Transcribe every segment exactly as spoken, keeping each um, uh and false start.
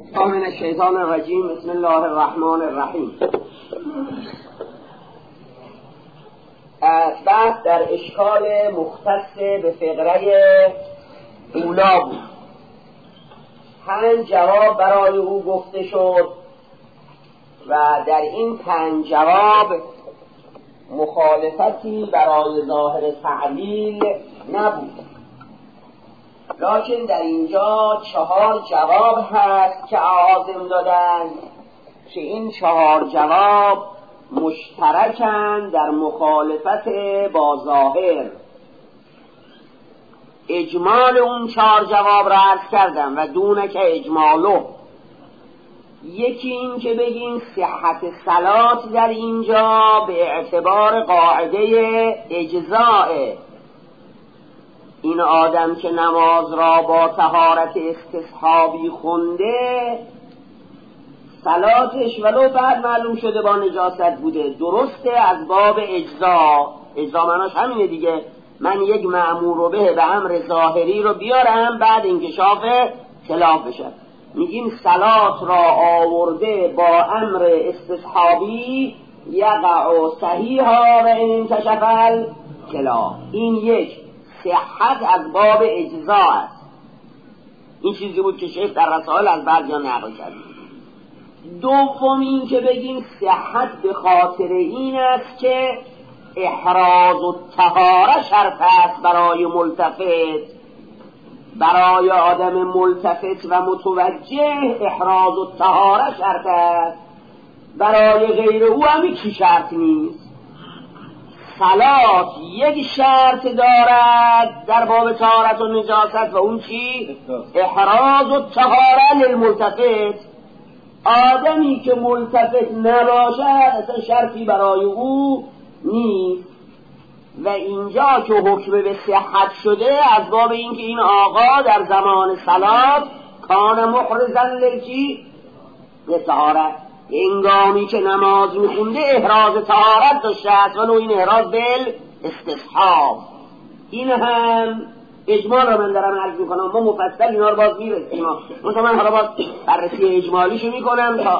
من الشیطان الرجیم. بسم الله الرحمن الرحیم. بعد در اشکال مختص به فقره اولا بود. پنج جواب برای او گفته شد و در این پنج جواب مخالفتی برای ظاهر تعلیل نبود، لکن در اینجا چهار جواب هست که عازم دادن که این چهار جواب مشترکن در مخالفت با ظاهر. اجمال اون چهار جواب را عرض کردم و دونه که اجمالو. یکی این که بگیم صحت صلات در اینجا به اعتبار قاعده اجزاء، این آدم که نماز را با طهارت استصحابی خونده صلاتش ولو بعد معلوم شده با نجاست بوده درسته از باب اجزا. اجزا معناش همینه دیگه، من یک مأمور به به امر ظاهری رو بیارم بعد انکشاف خلاف بشه. میگیم صلات را آورده با امر استصحابی یقع صحیحا و این انکشف الخلاف. این یک صحت از باب اجزا است. این چیزی بود که شیخ در رسائل از بعضیا نقل کرد. دوم این که بگیم صحت به خاطر این است که احراز و طهاره شرط است برای ملتفت. برای آدم ملتفت و متوجه احراز و طهاره شرط است، برای غیر او هم کی شرط نیست. صلات یک شرط دارد در باب طهارت و نجاست و اون چی؟ احراز و طهاره للملتفت. آدمی که ملتفت نباشد اصلا شرطی برای او نیست. و اینجا که حکم به صحت شده از باب این که این آقا در زمان صلات کان محرزا للچی؟ لطهارت. انگامی که نماز میخونده احراز طهارت داشته است ولو این احراز بل استصحاب. این هم اجمال رو من دارم عرض میکنم، ما مفصل اینا رو باز میرسیم. مثلا من حالا باز بررسی اجمالیشو میکنم تا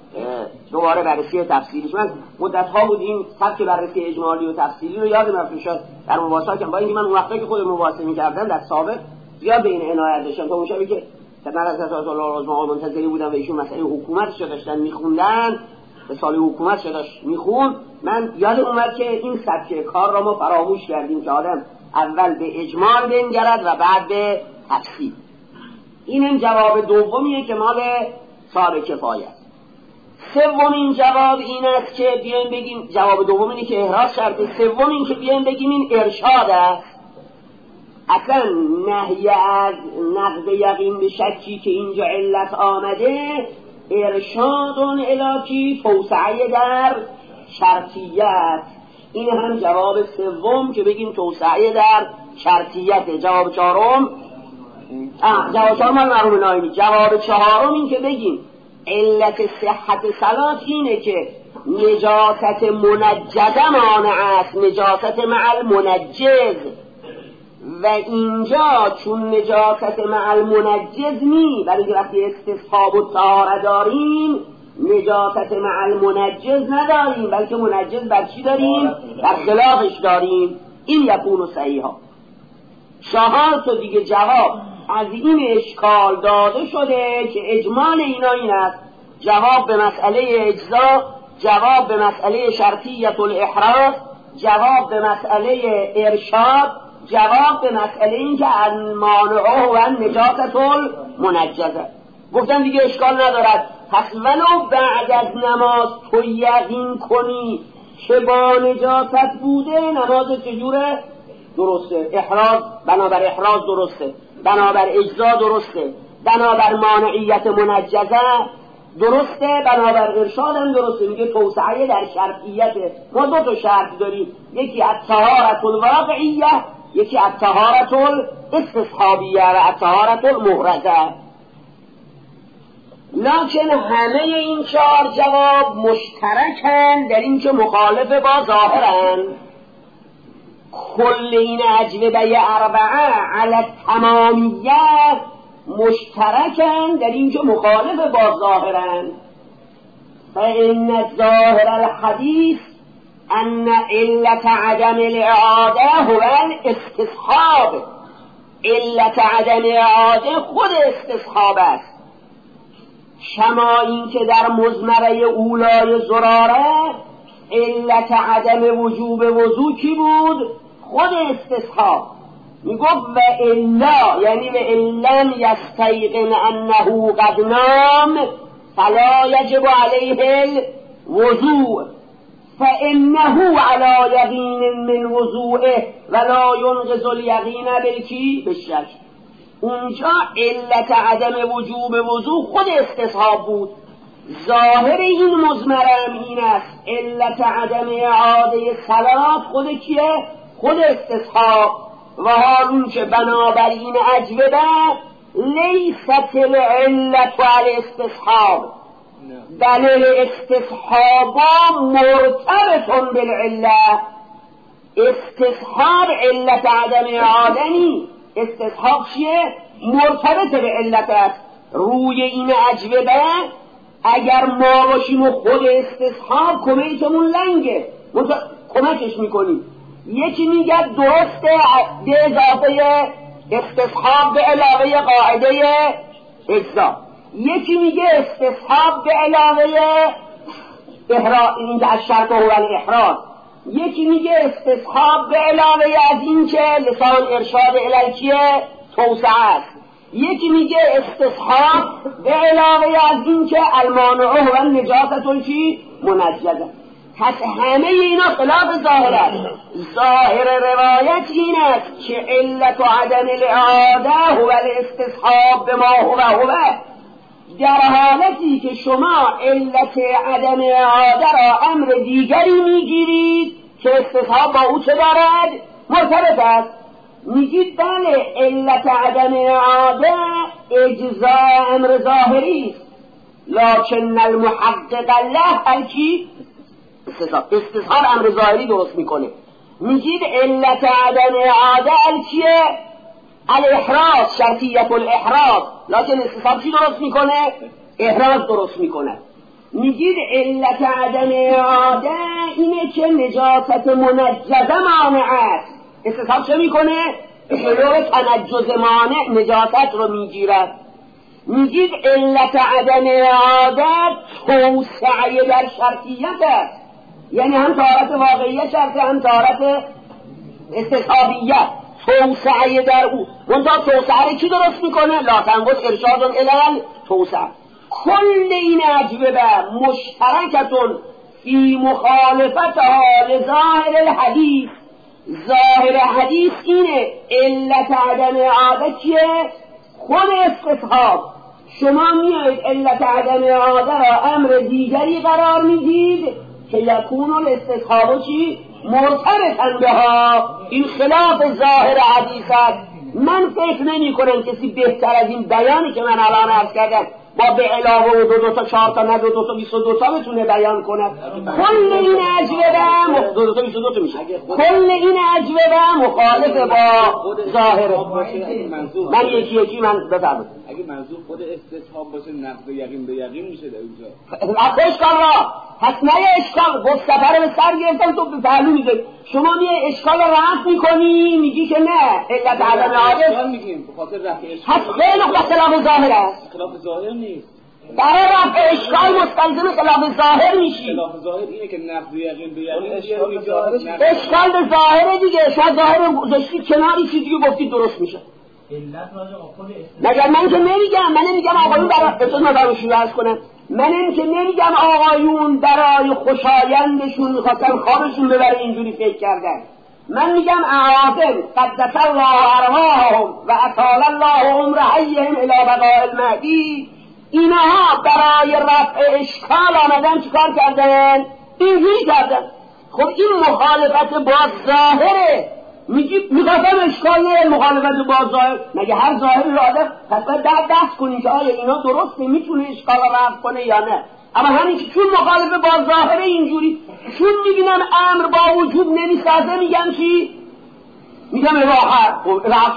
دوباره بررسی تفصیلیش. من مدت ها بود این سبک بررسی اجمالی و تفصیلی رو یادم رفت شد در مباحثاتم، با اینکه من اون وقتا که خود مباحثه میکردم در سابق زیاد به این عنایت داشتم تا اون شبی که خدمت حضرت آیت الله العظما منتظری بودم و ایشون مسئله حکومتش رو داشتن میخوندن، به سال حکومتش داشت میخوند، من یادم اومد که این سبک کار را ما فراموش کردیم که آدم اول به اجمال بنگرد و بعد به تفصیل. این این جواب دومیه که مال صاحب کفایه است. سومین جواب این است که بیایم بگیم، جواب دوم اینه که احراز شرطه، سوم این که بیایم بگیم این ارشاد است. اصلا نهی از نقض یقین به شکی که اینجا علت آمده ارشاد الی توسعه در شرطیت. این هم جواب سوم که بگیم توسعه در شرطیت. جواب چهارم آه جواب چهارم مرحوم نایمی. جواب چهارم این که بگیم علت صحت صلات اینه که نجاست منجزه مانع است، نجاست مع المنجز. و اینجا چون نجاست مع المنجز نی، برای وقتی استصحاب و طهاره داریم نجاست مع المنجز نداریم، بلکه منجز بر چی داریم؟ بر خلافش داریم. این یکون صحیحا. چهار تا دیگه جواب از این اشکال داده شده که اجمال اینا این است: جواب به مسئله اجزا، جواب به مسئله شرطیت الاحراز، جواب به مسئله ارشاد، جواب به مسئله این که المانعه و نجاست المنجزه. گفتم دیگه اشکال ندارد. پس ولو بعد از نماز تو یقین کنی که با نجاست بوده، نماز چجوره؟ درسته. احراز بنابر احراز درسته، بنابر اجزا درسته، بنابر مانعیت منجزه درسته، بنابر ارشاد هم درسته. میگه توسعه در شرطیت. ما دو تا شرط داریم، یکی الطهارة الواقعیه، یکی الطهارة الاستصحابیه و الطهارة المحرزه. لکن همه این چهار جواب مشترکن در این که مخالف با ظاهرن. کل این اجوبه اربعه علی التمامیه مشترکن در اینکه مخالف با ظاهرن. فإن ظاهر الحدیث ان علت عدم الاعاده هو الاستصحاب. علت عدم اعاده خود استصحاب است. شما این که در مضمره اولای زراره علت عدم وجوب وضو کی بود؟ خود استصحاب. میگفت و الا یعنی و علم یستیقن انه قد نام فلا یجب علیه الوضوء فانه علی یقین من وضوءه ولا ینقض الیقین بالکی بالشک. اونجا علت عدم وجوب وضو خود استصحاب بود. ظاهر این مضمرم این است علت عدم اعاده صلات خود کیه؟ خود استصحاب. و حالون که بنابراین اجوبه لیست العلت علی استصحاب، دلیل استصحاب مرتبط بالعله. استصحاب علت عدم اعاده نی، استصحاب چیه؟ مرتبط به علت است. روی این اجوبه اگر ما باشیم و خود استصحاب کمیتمون لنگه کمکش میکنیم. یکی میگه درسته به اضافه استصحاب به علاوه قاعده اجزا، یکی میگه استصحاب به علاوه احراز، اینکه از شرط هو الاحراز، یکی میگه استصحاب به علاوه از اینکه لسان ارشاد الالکیه توسعه است، یکی میگه استصحاب به علاوه از اینکه المانعه و نجاستون چی منجزه. پس همه اینا خلاف ظاهر است. ظاهر روایت این است که علت و عدم الاعاده هو الاستصحاب به ما هو هو، در حالتی که شما علت عدم اعاده را امر دیگری میگیرید که استصحاب با او چه دارد؟ مرتبط است. میگید بله علت عدم اعاده اجزاء امر ظاهری است، لکن المحقق له الکی استصحاب. استصحاب امر ظاهری درست میکنه. میگید علت عدم اعاده الکیه؟ الاحراز، شرطیت الاحراز، لکن استصحاب چی درست میکنه؟ احراز درست میکنه. میگید علت عدم اعاده اینه که نجاست منجزه مانع است، استصحاب چه میکنه؟ جلو تنجز مانع نجاست رو میگیرد. میگید علت عدم اعاده توسعه در شرطیت است، یعنی هم طهارت واقعیت شرطه هم طهارت استصحابیت، توسعه در او. منتها توسعه رو کی درست میکنه؟ لا تنقص ارشاد الی توسعه. کل این اجوبه مشترکتون فی مخالفت حال ظاهر الحدیث. ظاهر حدیث اینه علت عدم اعاده چیه؟ خود استصحاب. شما میایید علت عدم اعاده را امر دیگری قرار میدید که یکون الاستصحاب چی؟ مرتبطن بها. این خلاف ظاهر حدیث است. من فکر نمی کنم کسی بهتر از این بیانی که من الان عرض کردم با به علاوه و دو دو تا چهار تا نه دو دو تا بیست و دو تا بتونه بیان کنه. کل این اجوبه دو دو تا بیست و دو تا میشه. کل این اجوبه مخالف با ظاهره. من یکی یکی من بفرمایید. اگه منظور خود استصحاب باشه نقض یقین به یقین میشه در اونجا. اشکال را پس نه اشکال گفت سفر به سر گرفتم تو به پهلو میده. شما میای اشکال را رفع میکنی میگی که نه علت عدم اعاده اشکال میگیم به خاطر رفع اشکال. پس خیلی خلاف ظاهر است. خلاف ظاهر نیست. برای رفع اشکال مستلزم خلاف ظاهر میشی. خلاف ظاهر اینه که نقض یقین به یقین اشکال به ظاهره دیگه. شاید ظاهر گذاشتی کناری چیزی که گفتی درست میشه. مگر من که نمیگم من نمیگم آقایون برای اجازه من شروع عرض کنم من این که نمیگم آقایون برای خوشایندشون میخواستن خوابشون ببره اینجوری فکر کردن. من میگم اعاظم قدس الله ارواحهم و اطال الله عمر حیهم الی بقاء المهدی، اینها برای رفع اشکال آمدن چیکار کردن؟ اینجوری کردن. خب این مخالفت با ظاهره. میگی میخواستم اشکال نه مخالفت با ظاهر، مگه هر ظاهری رو آدم پس باید دست کنیم که آیا اینا درسته میتونه اشکال رو رفع کنه یا نه. اما همین که چون مخالفه با ظاهره اینجوری، چون میبینم امر با وجوب نمیسازه میگم چی؟ میگم راحت رفع شد.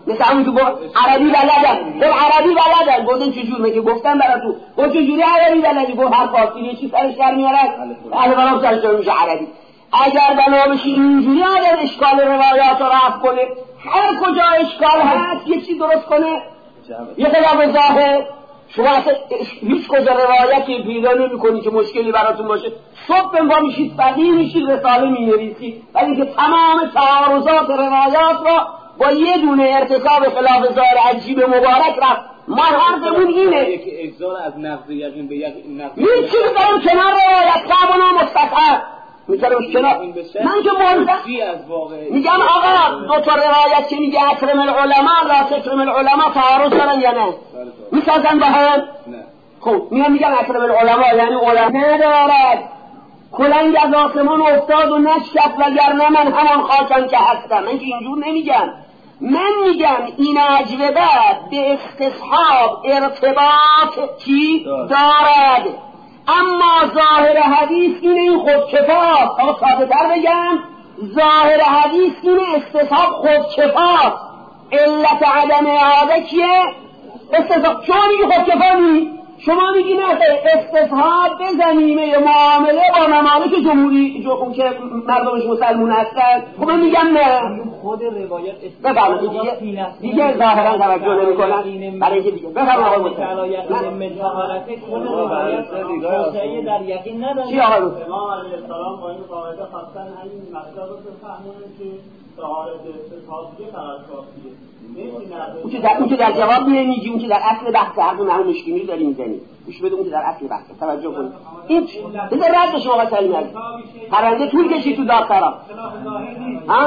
مثل همون که عربی بلدن، خب عربی بلدن. گفتن چجور؟ میگه گفتم براتون. گفت چجوری عربی بلدی؟ گفت هر فارسی یه چیز سرش در میارن، الان سرش در میشه عربی. اگر بنا بشه اینجوری آدم اشکال روایات رو رفع کنه، هر کجا اشکال هست یه چیز درست کنه، یه خلاف ظاهر. شما اصلا هیچ کجا روایتی پیدا نمی‌کنی که مشکلی براتون باشه. صبح بنوا میشید فقیه میشید رساله می‌نویسید، ولی که تمام تعارضات روایات را با یه دونه ارتکاب خلاف ظاهر عجیب مبارک رفت. ما حرفمون اینه که اجزا از نقض یقین به یقین نقض می‌چی می‌ذارم کنار روایت صابونا مستقر می‌ذارم کنار. من که مولد میگم آقا دو تا روایت که میگه اکرم العلماء لا تکرم العلماء تعارض دارن یا نه؟ میسازن با هم؟ نه. خب میان میگن اکرم العلماء یعنی علما ندارد. کلنگ از آسمان افتاد و نشکست وگرنه من همان خاکم که هستم. من که اینجور نمیگم. من میگم این اجوبه به استصحاب ارتباط چی دارد، اما ظاهر حدیث اینه این خودکفاست. آقا ساده تر بگم، ظاهر حدیث اینه استصحاب خودکفاست. علت عدم اعاده کیه؟ استصحاب. شما میگی خودکفانی، شما میگی نه استصحاب به زمینه معامله با ممالک جمهوری جو که مردمش مسلمون هستن. خب من میگم نه، خود روایت بفرمایید دیگه دیگه ظاهرا توجه نمیکنن برای اینکه دیگه بفرمایید آقای مستعان متعارفه خود روایت توسعه در یقین نداره. چی آقای امام علیه السلام با این قاعده خواستن همین مطلب رو بفهمونن که طهارت استصحابیه فقط کافیه. اون که در اون که در جواب نمیگی، اون که در اصل بحث هر دو معلوم مشکلی داری میزنی. گوش بده، اون که در اصل بحث توجه کن. این بذار رد بشه آقا سلیم علی پرنده طول کشید تو دادسرا. ها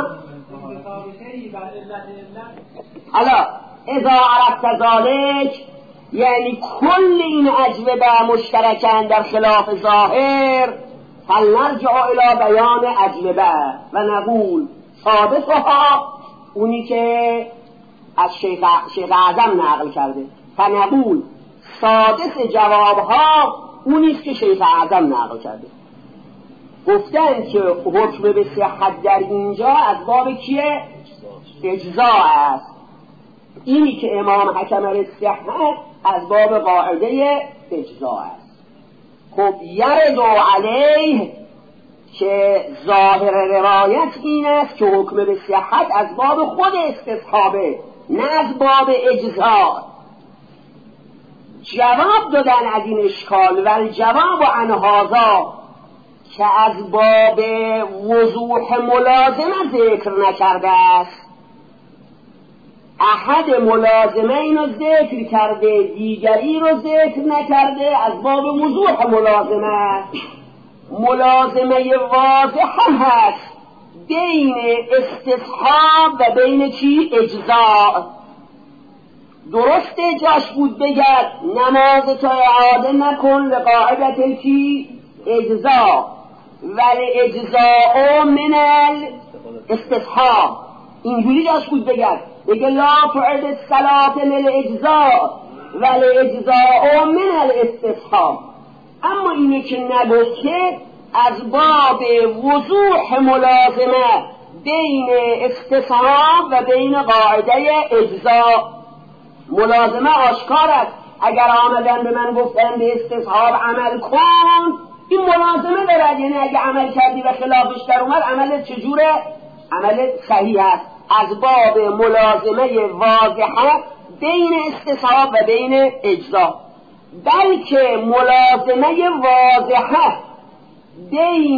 حالا اذا عرفت ذلك یعنی کل این اجوبه مشترکن در خلاف ظاهر، فلنرجع الى بیان اجوبه و نقول ثابتها، اونی که از شیخ, شیخ اعظم نقل کرده، فنقول سادس جوابها اونیست که شیخ اعظم نقل کرده. گفتن که حکم به صحت در اینجا از باب کیه؟ اجزا است. اینی که امام حکم الصحت از باب قاعده اجزا است. خب یرد علیه که ظاهر روایت این است که حکم به صحت از باب خود استصحابه، نه از باب اجزا. جواب دادن از این اشکال و الجواب عن هذا که از باب وضوح ملازمه ذکر نکرده است. احد ملازمه اینو ذکر کرده، دیگری رو ذکر نکرده. از باب وضوح ملازمه، ملازمه واضحه هست بین استصحاب و بین چی؟ اجزا. درسته جاش بود بگد نماز تا اعاده نکن لقاعدت چی؟ اجزا، ولی اجزاء من الاستصحاب. اینجوری جاش بود بگد بگه لا تعد الصلاة من الاجزاء ولی اجزاء من الاستصحاب. اما اینه که نگفت که از باب وضوح ملازمه بین استصحاب و بین قاعده اجزا. ملازمه آشکار است. اگر آمدن به من گفتن به استصحاب عمل کن، این ملازمه دارد، یعنی اگه عمل کردی و خلافش در اومد عملت چجوره؟ عملت صحیح است. از باب ملازمه واضحه بین استصحاب و بین اجزا. بلکه ملازمه واضحه بین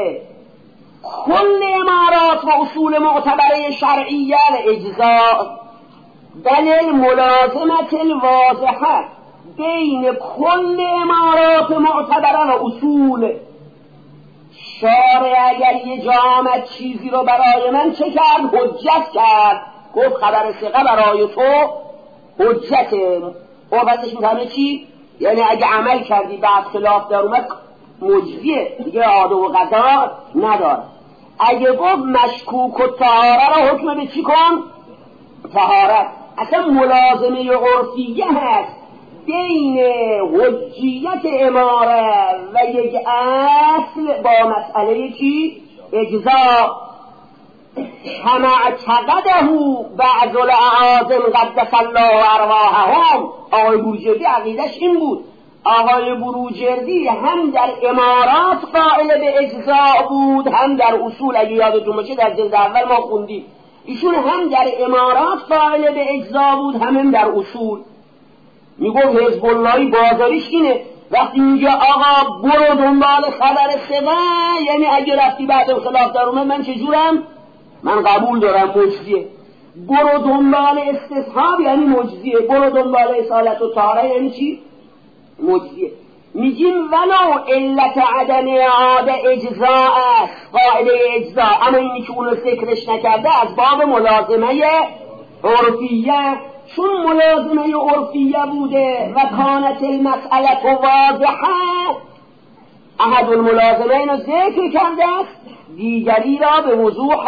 کل امارات و اصول معتبره شرعیه و اجزا، بل الملازمه الواضحه بین کل امارات معتبره و اصول. شارع اگر یه جا آمد چیزی رو برای من چه کرد؟ حجت کرد. گفت خبر ثقه برای تو حجته. قوتش میتونه چی؟ یعنی اگه عمل کردی بعد خلاف در اومد مجزیه دیگه، عاده و قضا نداره. اگه گفت مشکوک و طهاره رو حکم به چی کن؟ طهارت. اصلا ملازمه عرفیه هست بین حجیت اماره و یک اصل با مسئله چی؟ اجزا. کما اعتقده بعض الاعاظم قدس الله ارواحهم. آقای بروجردی عقیدش این بود. آقای بروجردی هم در امارات قائل به اجزا بود، هم در اصول. اگه یادتون باشه در جلد اول ما خوندیم ایشون هم در امارات قائل به اجزا بود، هم, هم در اصول. میگفت حزب اللهی بازاریش اینه، وقتی میگه آقا برو دنبال خبر ثقه، یعنی اگه رفتی بعد خلاف در اومد من چجورم؟ من قبول دارم مجزیه. برو دنبال استصحاب یعنی مجزیه. برو دنبال اصالت و طهاره یعنی چی؟ مجزیه. میگیم ولو علت عدم اعاده اجزاء است، قاعده اجزاء، اما اینی که اونو ذکرش نکرده از باب ملازمه عرفیه، چون ملازمه عرفیه بوده و کانت المسئله واضحه، احد الملازمه اینو ذکر کرده است، دیگری را به وضوح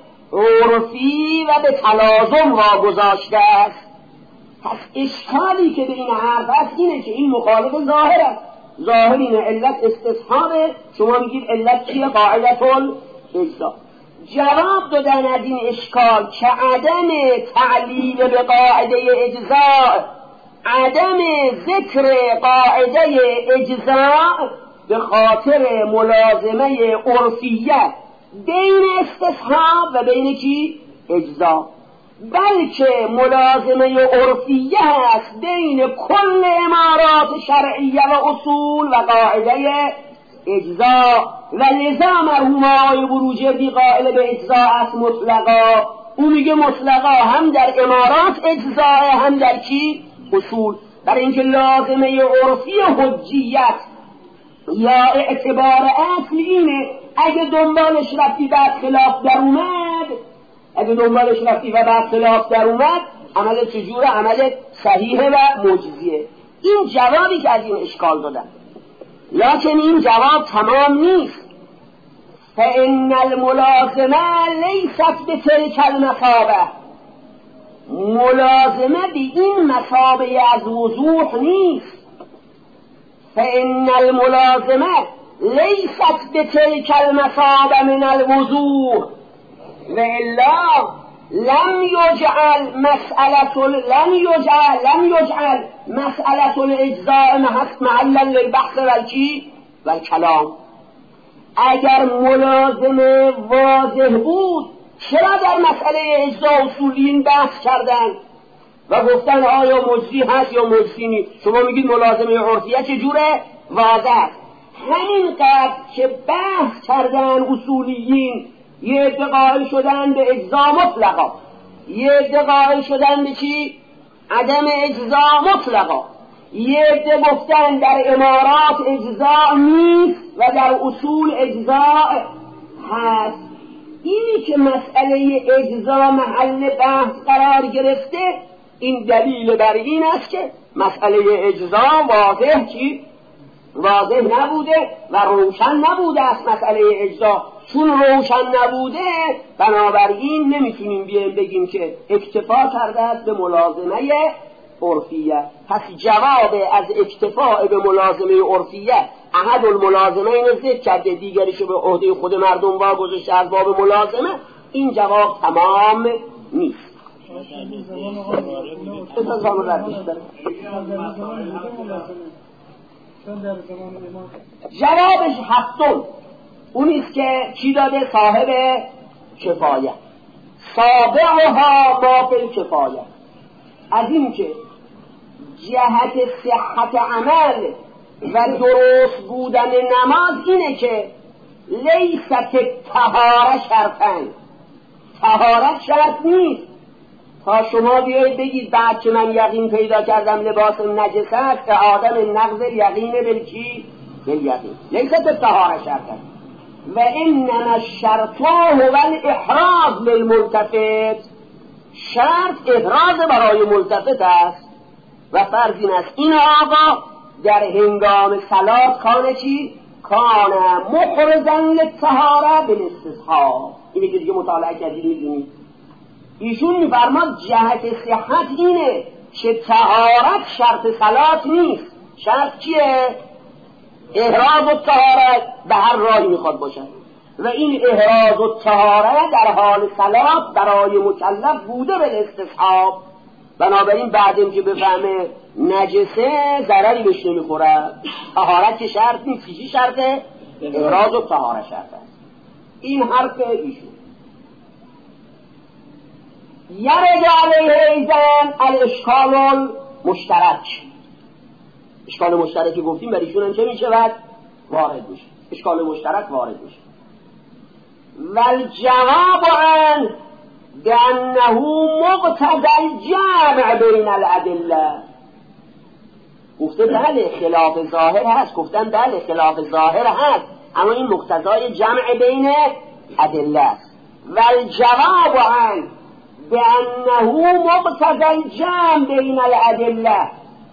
عرفی و به تلازم واگذاشته است. پس اشکالی که به این حرف است اینه که این مخالف ظاهر است. ظاهر اینه علت استصحابه، شما میگید علت چیه؟ قاعدت الاجزاء. جواب دادن از این اشکال که عدم تعلیل به قاعده اجزاء، عدم ذکر قاعده اجزاء به خاطر ملازمه عرفیه بین استصحاب و بین کی؟ اجزاء، بلکه ملازمه عرفیه است بین کل امارات شرعیه و اصول و قاعده اجزاء. و لذا مرحوم آقای بروجردی قائل به اجزاء است مطلقا. او میگه مطلقا هم در امارات اجزاء، هم در کی؟ اصول. برای اینکه لازمه عرفی حجیت یا اعتبار اصل اینه اگه دنبالش رفتی بعد خلاف در اومد، اگه دنبالش رفتی و بعد خلاف در اومد، عمل چجوره؟ عمل صحیحه و مجزیه. این جوابی که از این اشکال دادن، لکن این جواب تمام نیست. فإن الملازمه لیست بتلک المثابه، ملازمه به این مثابه از وضوح نیست. فإن الملازمه لیست بتلک المثابه من الوضوح وإلا لم يجعل مسألة لم يجعل لم يجعل مسألة الإجزاء محلا للبحث والکی والکلام. اگر ملازمه واضح بود چرا در مسئله اجزاء اصولیین بحث کردن و گفتن آیا مجزی هست یا مجزی نیست؟ شما میگید ملازمه عرفیه چجوره؟ واضح. همینقدر که بحث کردن اصولیین، یه عده قائل شدن به اجزاء مطلقا، یه عده قائل شدن به چی؟ عدم اجزاء مطلقا، یه عده گفتن در امارات اجزاء نیست و در اصول اجزاء هست. اینی که مسئله اجزاء محل بحث قرار گرفته، این دلیل بر این است که مسئله اجزاء واضح چی؟ واضح نبوده و روشن نبوده است مسئله اجزاء. چون روشن نبوده بنابراین نمیتونیم بیایم بگیم که اکتفا کرده است به ملازمه عرفیه. پس جواب از اکتفاء به ملازمه عرفیه، احد الملازمه اینو ذکر کرده، دیگریشو به عهده خود مردم واگذاشته از باب ملازمه، این جواب تمام نیست. جوابش هفتم اونیست که چی داده؟ صاحب کفایه. سابعها ما فی الکفایه، از این که جهت صحت عمل و درست بودن نماز اینه که لیست طهاره شرطن، طهارت شرط نیست. تا شما بیایید بگید بعد که من یقین پیدا کردم لباسم نجس است، آدم نقض یقین بلکی بالیقین، لیست طهاره شرطن. و انما الشرط هو الاحراز للملتفت، شرط احراز برای ملتفت است. و فرض این است این آقا در هنگام صلات کانه چی؟ کانه مخرزا للطهاره بالاستصحاب. اینه که دیگه مطالعه کردید میدونید. ایشون میفرماد جهت صحت اینه که طهارت شرط صلات نیست. شرط چیه؟ احراز و طهارت به هر راهی میخواد باشد. و این احراز و طهاره در حال صلات برای مکلف بوده به استصحاب. بنابراین بعد اینکه بفهمه نجسه ضرری بهش نمیخوره. طهارت که شرط نیست، چی شرطه؟ احراز و طهاره شرط است. این حرف ایشون. یرد علیه ایزن الاشکال المشترک. اشکال مشترکی گفتیم بر ایشون هم چه میشود؟ وارد میشه. اشکال مشترک وارد میشه. والجواب عن بأنه مقتضى الجمع بین الادله. گفته بله خلاف ظاهر هست، گفتن بله خلاف ظاهر هست، اما این مقتضای جمع بین ادله است. والجواب عن بأنه مقتضى الجمع بین الادله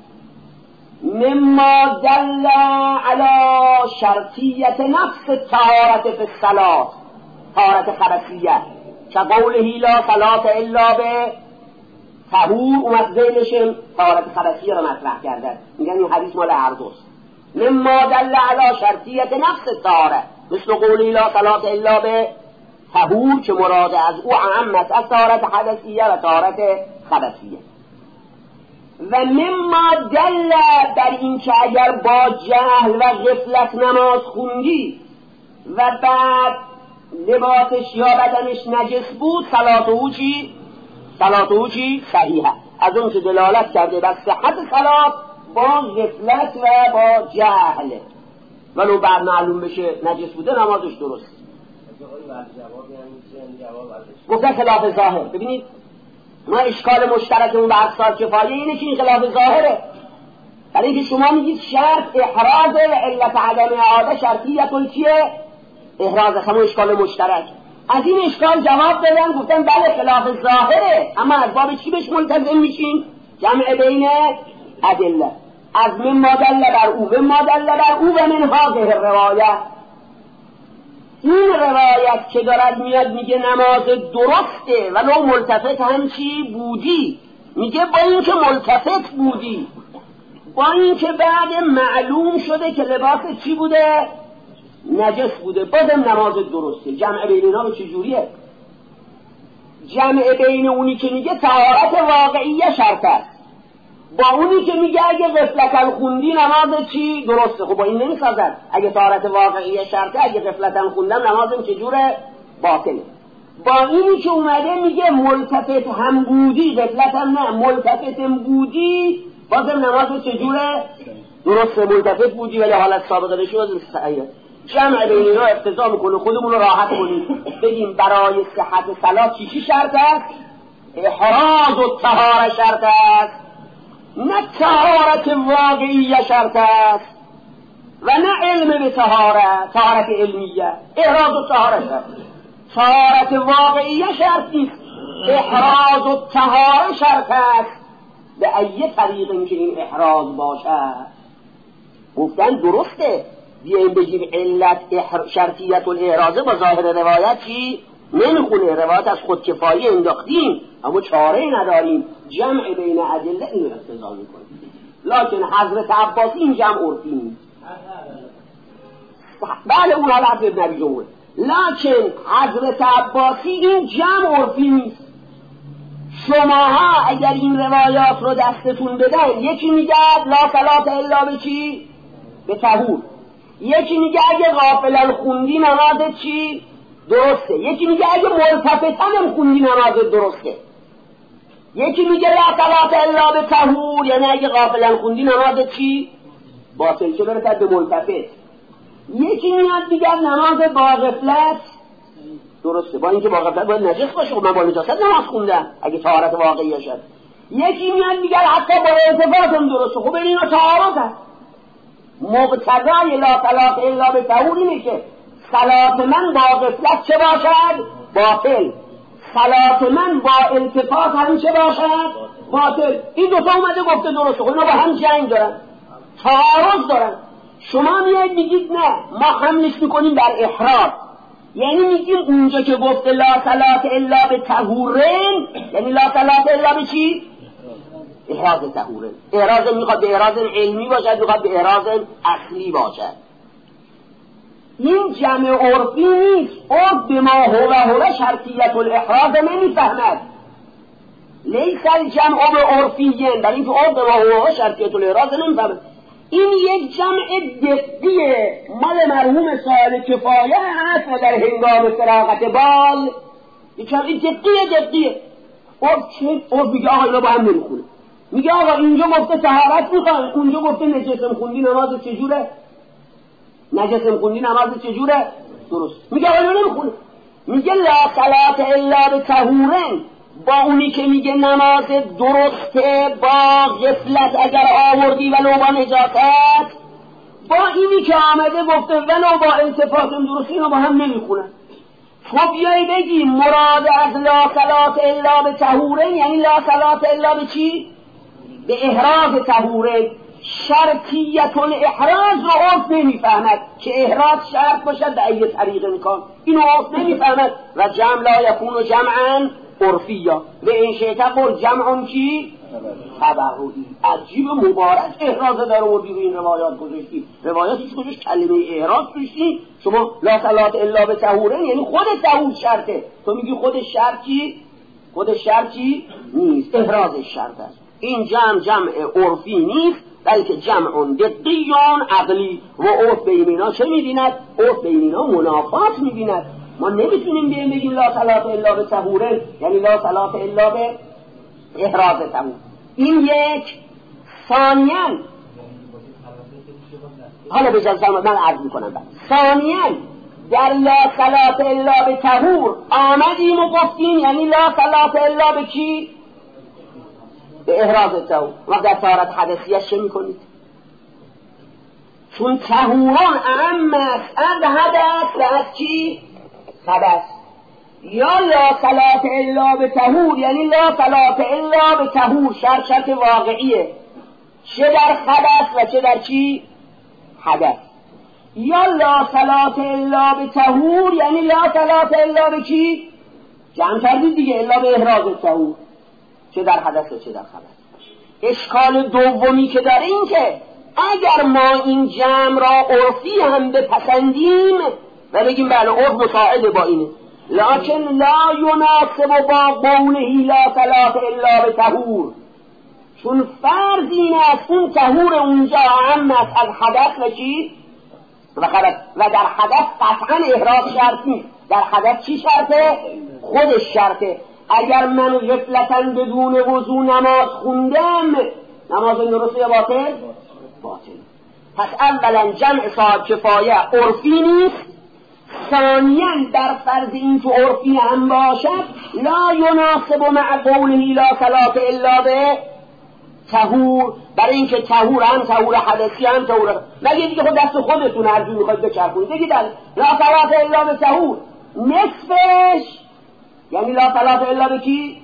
مما دل على شرطیت نفس الطهارة في الصلاة، طهارت خبثیه که قوله لا صلاة الا به طهور، اومد ذیلش طهارت خبثیه رو مطرح کردن، میگن این حدیث مال هر دوست. مما دل على شرطیت نفس الطهارة مثل قوله لا صلاة الا به طهور که مراد از او عامت از طهارت حدثیه و طهارت خبثیه. و مما دل در این که اگر با جهل و غفلت نماز خوندی و بعد لباسش یا بدنش نجس بود، صلاة او چی؟ صلاة او چی؟ صحیحه. از اون که دلالت کرده بر صحت صلاة با غفلت و با جهل، ولو بعد معلوم بشه نجس بوده نمازش درست. گفتن خلاف ظاهر. ببینید ما اشکال مشترکمون به اقصار کفایه اینه که این خلاف ظاهره، برای اینکه شما میگید شرط احراز و علت عدم اعاده شرطیت چیه؟ احراز. همون اشکال مشترک. از این اشکال جواب دادن، گفتن بله خلاف ظاهره، اما از باب چی بهش ملتزم میشین؟ جمع بین ادله. از من ما دل بر او و ما دل بر او و من هذه روایت. این روایت که دارد میاد میگه نماز درسته ولو ملتفت هم چی بودی، میگه با این که ملتفت بودی، با این که بعد معلوم شده که لباس چی بوده؟ نجس بوده، بازم نماز درسته. جمع بین اینا به چجوریه؟ جمع بین اونی که میگه طهارت واقعیه شرط است با اونی که میگه اگه غفلتاً خوندی نماز چی درسته. خب با این نمیسازد. اگه طهارت واقعیه شرطه، اگه غفلتاً خوندم نمازم چجوره؟ باطله. با اینی که اومده میگه ملتفت هم بودی، غفلتاً نه ملتفتم بودی، بازم نماز چجوره؟ درسته. ملتفت بودی ولی حالت سابقه نشود صحیحه. جمع بین اینا اقتضا میکنه خودمون رو راحت کنیم بگیم برای صحت صلات چی چی شرط است؟ احراز و طهاره شرط است، نه طهارت واقعیه شرط است و نه علم به طهارت، طهارت علمیه. احراز و طهاره شرط، طهارت واقعیه شرط نیست، احراز و طهاره شرط است. به ایه طریق که این احراز باشد. گفتن درسته بیاییم بگیم علت شرطیت الاحرازه با ظاهر روایت چی؟ نمیخونه. روایت از خود کفایه انداختیم اما چاره نداریم، جمع بین ادله اینو اقتضا میکنه. لکن حضرت عباسی این جمع عرفی نیست. بله اون حالا حضرت نبی جمهور، لکن حضرت عباسی این جمع عرفی نیست. شماها اگر این روایات رو دستتون بدن، یکی میگه لا صلاة الا به چی؟ به طهور. یکی میگه اگه غافلن خوندی نماز چی؟ درسته. یکی میگه اگه ملتفتن خوندی نماز درسته. یکی میگه لا صلاة الا به طهور، یعنی اگه غافلن خوندی نماز چی؟ باطل. چه برسد به ملتفت. یکی میاد میگه نماز با غفلت درسته، با اینکه با غفلت باید نجس باشه. خب من با نجاست نماز خوندم اگه طهارت واقعی شد. یکی میاد میگه حتی با ارتفاعتم درسته. خب این اینا طهارت هست. مقتضای لا صلاة الا به طهور اینه که صلات من با غفلت چه باشد؟ باطل. صلات من با التفات هم چه باشد؟ باطل. این دوتا اومده گفته درسته. خب اینا با هم جنگ دارن، تعارض دارن. شما میاد میگید نه، ما حملش میکنیم بر احراز، یعنی میگیم اونجا که گفته لا صلاة الا به طهورین، یعنی لا صلاة الا به چی؟ احراز طهوره. احراز میخواد به احراز علمی باشد، میخواد به احراز اصلی باشد. این جمع عرفی نیست. عرف به ما هو هو شرطیت الاحراز نمیفهمد. لیس الجمع به عرفیین، در این که عرف به ما هو هو شرطیت الاحراز نمیفهمد. این یک جمع دقیقه مال مرحوم صاحب کفایه هست و در هنگام فراغت بال یک جمع دقیقه دقیقه عرف چه؟ عرف میگه آقا اینا با هم نمیخونه. میگه آقا اینجا گفته طهارت میخواد، اونجا گفته نجسم خوندی نماز چجوره؟ نجسم خوندی نماز چجوره؟ درست. میگه آقا اینا نمیخونه. میگه لا صلاة الا بطهورن، با اونی که میگه نماز درسته با غفلت اگر آوردی ولو با نجاست، با اینی که آمده گفته ولو با التفات درستی، اینا با هم نمیخونه. تو بیایی بگی مراد از لا صلاة الا بطهورن یعنی لا صلاة الا به چی؟ به احراز طهوره. شرطیت الاحراز رو عرف نمیفهمد که احراز شرط باشد به ای طریق امکان، اینو عرف نمیفهمد. و جمع لا یکون جمعا عرفیا و این شیطه قل جمعون چی؟ تبعوی. عجیب مبارک احراز در آوردی رو این روایات گذاشتی. روایاتش گذاشت کلمه احراز توشتی. شما لا صلاة الا به طهورن یعنی خود طهور شرطه، تو میگی خود شرطی خود شرطی نیست، احراز شرط است. این جمع جمع عرفی نیست بلکه جمع دقیقیان عقلی. و عرف بین اینا چه میبیند؟ عرف بین اینا منافات میبیند. ما نمیتونیم بیم بگیم لا صلاة الا به طهورن یعنی لا صلاة الا به احراز طهور. این یک. ثانیاً حالا بجاز من عرض میکنم بعد. ثانیاً در لا صلاة الا به طهور آمدیم و گفتیم یعنی لا صلاة الا به کی؟ به احراز طهور. وقت در طهارت حدثیه چه میکنید؟ چون طهوران اهم است از حدث و از چی؟ خبث. یا لا صلاة الا به طهور یعنی لا صلاة الا به طهور شرط شرط واقعیه، چه در خبث و چه در چی؟ حدث. یا لا صلاة الا به طهور یعنی لا صلاة الا به چی؟ جمع کردید دیگه، الا به احراز طهور، چه در حدث و چه در خبث. اشکال دومی که داره این که اگر ما این جمع را عرفی هم بپسندیم و بگیم بله عرف مساعده با اینه، لکن لا یناسب با قوله لا صلاة الا به طهور، چون فرض این است اون طهور اونجا اهم است از حدث و چی؟ و خبث. و در حدث قطعا احراز شرط نیست. در حدث چی شرطه؟ خودش شرطه. اگر من غفلتاً بدون وضو نماز خوندم نماز درسته یا باطل؟ باطل. پس اولا جمع صاحب کفایه عرفی نیست. ثانیاً در فرض این که عرفی هم باشد لا یناسب مع قوله لا صلاة الا به طهور، برای اینکه طهور هم طهور حدثی هم طهور. نگید دیگه خود دست خودتون هر جور میخواید بچرخونید، بگید لا صلاة الا به طهور نصفش یعنی لا صلاة الا به کی؟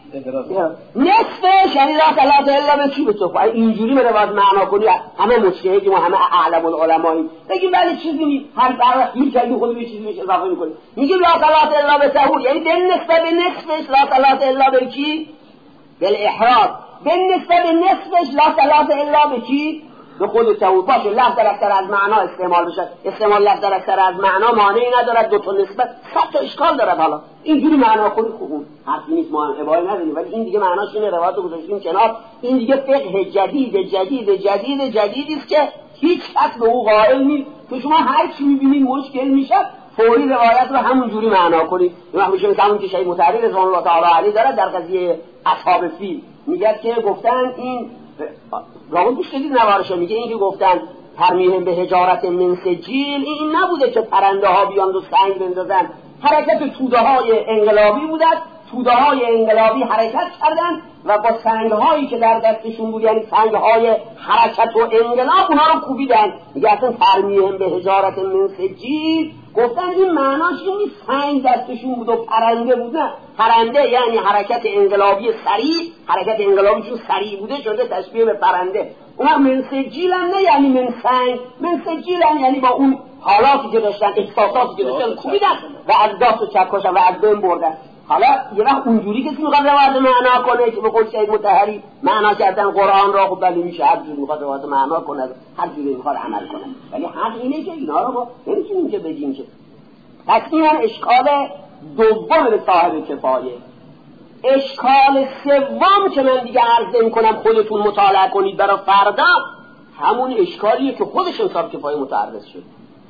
نصفش یعنی لا صلاة الا به کی؟ به تو. اینجوری به روایت معنا کنی همه مجتهدیم و همه اعلم العلماییم، بگیم بله چیزی نیست، هر هر یک کلمه خود به چیزی میشه اضافه میکنیم، میگیم لا صلاة الا به طهور یعنی به نسبت به نصفش لا صلاة الا به کی؟ بالاحراز. به نسبت به نصفش لا صلاة الا به کی؟ به خود طهور. باشه لفظ در اکثر از معنا استعمال بشه، استعمال لفظ در اکثر از معنا مانعی ندارد، دو تا نسبت صد تا اشکال دارد. حالا اینجوری معنا کنید خوبون حرفی نیست، ما هم ابایی نداریم، ولی این دیگه معناش اینه، روایت رو گذاشتیم کنار. این دیگه فقه جدید جدید جدید جدیدی است که هیچ کس به او قائل نیست، که شما هر چی می‌بینید مشکل میشه فوری روایت رو همونجوری معنا کنید. این میشه مثل همون که شیخ مطهری رضوان الله تعالی علیه داره در قضیه اصحاب فیل، میگه که گفتن این راون گوش کردید نوارشو، میگه این که گفتن ترمیهم به حجارت من سجیل، این نبوده که پرنده ها بیان و سنگ بندازن، حرکت توده های انقلابی بودند، توده های انقلابی حرکت کردن و با سنگ هایی که در دستشون بود یعنی سنگ های حرکت و انقلاب اونها رو کوبیدن. میگه اصلا ترمیهم به حجارت من سجیل گفتن این معناش این نیست سنگ دستشون بود و پرنده بود، نه، پرنده یعنی حرکت انقلابی سریع، حرکت انقلابی چون سریع بوده شده تشبیه به پرنده. اونها من سجیل هم نه یعنی من سنگ، من سجیل هم یعنی با اون حالاتی که داشتن احساساتی که داشتن کوبیدن و از دست و چکاشن و از بین بردن. حالا یه وقت اونجوری کسی میخواد روایت معنا کنه که به قول شیخ مطهری معنا کردن قرآن را، خب بله میشه هر جوری میخواد روایت معنا کنه، هر جوری میخواد عمل کنه، ولی حق اینه که اینا رو ما نمیتونیم که بگیم که. پس این هم اشکال دوم به صاحب کفایه. اشکال سوم که من دیگه عرض نمی‌کنم، خودتون مطالعه کنید برای فردا، همون اشکالیه که خودشون صاحب کفایه متعرض شد.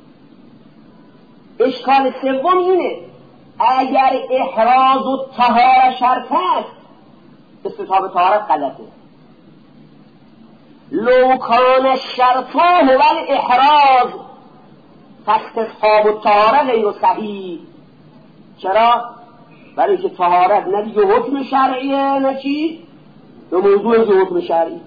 اشکال سوم اینه اگر احراز و طهارت شرط است، استصحاب طهارت غلطه. لو کان الشرط هو الاحراز فاستصحاب الطهارت غیر صحیح. چرا؟ برای که طهارت نه دیگه حکم شرعیه نه چی؟ نه موضوع دیگه حکم شرعی.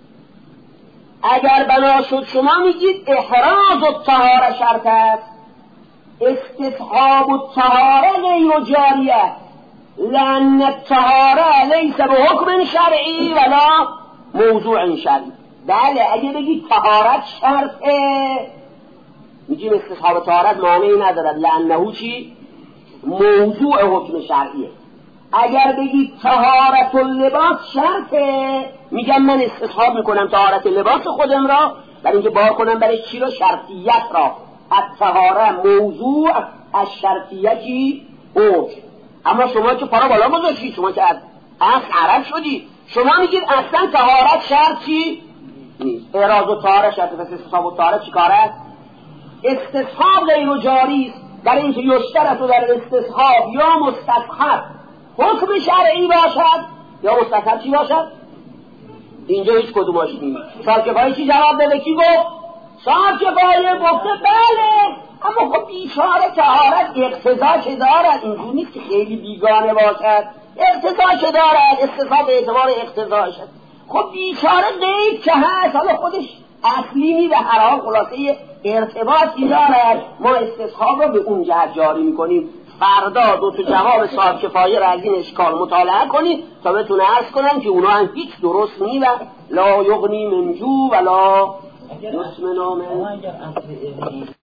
اگر بنا شد شما میگید احراز الطهارت شرط است، استصحاب الطهارت غیر جاریه، لأن الطهارت لیس بحکم شرعی ولا موضوع شرعی. بله اگه بگید طهارت شرطه میگیم استصحاب طهارت معنی ندارد، لأنه چی؟ موضوع حکم شرعیه. اگر بگید طهارت اللباس شرطه، میگم من استصحاب میکنم طهارت لباس خودم را برای اینکه بار کنم برای چی را؟ شرطیت را. الطهارت موضوع از شرطیتی حکم. اما شما که پارا بالا گذاشتید، شما که از اصل عرب شدی، شما میگید اصلا طهارت شرطی نیست. احراز و طهارت شرط، پس استصحاب و طهارت چی کار است؟ استصحاب غیر جاری است، برای اینکه یشترط در استصحاب یا مستصحب حکم شرعی باشد یا مستصحب چی باشد. اینجا هیچ کدومش نیست. صاحب کفایه چی جواب بده؟ کی گفت؟ صاحب کفایه گفته بله، اما خب بیچاره طهارت اقتضا که دارد، اینجور نیست که خیلی بیگانه باشد، اقتضا که دارد، استصحاب به اعتبار اقتضاش. خب بیچاره غیب که هست، حالا خودش اصلی نی، به هر حال خلاصه ارتباطی دارد، ما استصحاب رو به اون جهت جاری میکنیم. فردا دو تا جواب صاحب کفایه را از این اشکال مطالعه کنید تا بتونه عرض کنم که اونا هم هیچ درست نی و لا یغنی من جو ولا یسمن من